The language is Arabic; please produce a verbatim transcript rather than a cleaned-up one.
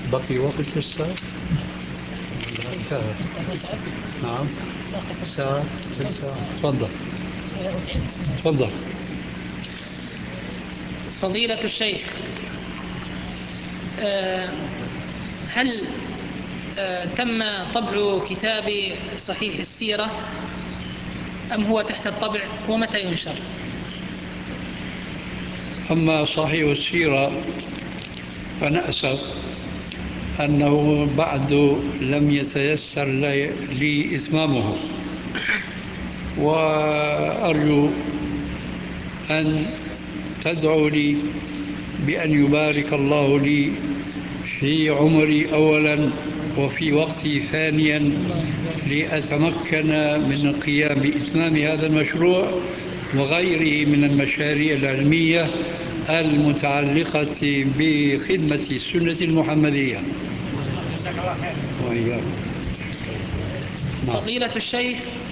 بقي وقت لسه؟ انتهى. نعم. ساعة ثلث ساعة. تفضل. تفضل. فضيلة الشيخ، آه، هل آه، تم طبع كتاب صحيح السيرة أم هو تحت الطبع، ومتى ينشر؟ أما صحيح السيرة فنأسف أنه بعد لم يتيسر لي, لي إتمامه، وأرجو أن تدعو لي بأن يبارك الله لي في عمري أولا وفي وقتي ثانيا، لأتمكن من القيام بإتمام هذا المشروع وغيره من المشاريع العلمية المتعلقة بخدمة السنة المحمدية. وإياكم. فضيلة الشيخ،